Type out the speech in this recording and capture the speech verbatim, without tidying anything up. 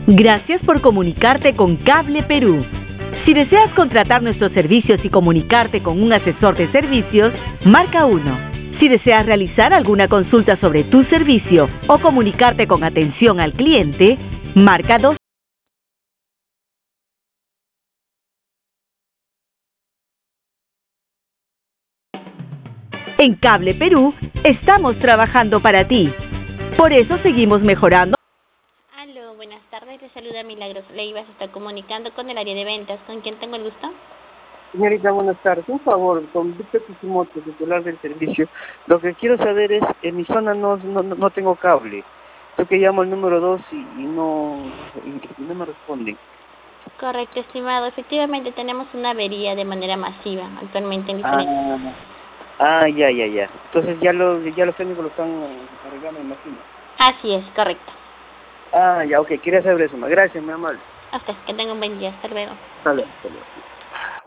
Gracias por comunicarte con Cable Perú. Si deseas contratar nuestros servicios y comunicarte con un asesor de servicios, marca uno. Si deseas realizar alguna consulta sobre tu servicio o comunicarte con atención al cliente, marca dos. En Cable Perú estamos trabajando para ti. Por eso seguimos mejorando. Aló, buenas tardes, te saluda Milagros Leivas, está comunicando con el área de ventas. ¿Con quién tengo el gusto? Señorita, buenas tardes. Un favor, con Víctor Kishimoto, titular del servicio. Lo que quiero saber es, en mi zona no, no, no tengo cable. Yo que llamo al número dos y, y no y, y no me responden. Correcto, estimado. Efectivamente, tenemos una avería de manera masiva actualmente en Ah, diferentes... ah, ya, ya, ya. Entonces ya los, ya los técnicos lo están arreglando, me imagino. Así es, correcto. Ah, ya, ok. Quería saber eso. Gracias, mi amable. Hasta que tenga un buen día. Hasta luego. Hasta luego. Hasta luego.